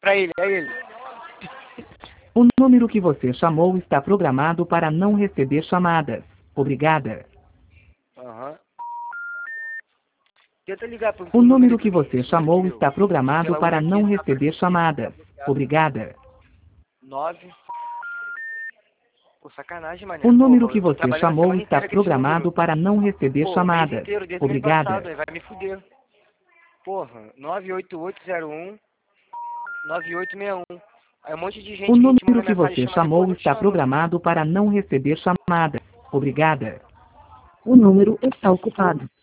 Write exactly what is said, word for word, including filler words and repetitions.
pra ele, é ele. O número que você chamou está programado para não receber chamadas. Obrigada. Aham. Tenta ligar pro, O pro número número que pra mim, você esse número chamou meu. está programado Pela para outra não aqui, receber chamadas. Obrigada. nove. Pô, sacanagem, mané. O número Pô, que eu tô você trabalhando a chamou semana está inteira com esse programado número. para não receber Pô, o mês chamadas. inteiro, desde o mês Obrigada. passado, vai me fuder. Porra, nove oito oito zero um nove oito seis um. Aí um monte de gente O que a gente número manda que mensagem você chama depois, chamou não está chama. programado para não receber chamadas. Obrigada. O número está ocupado.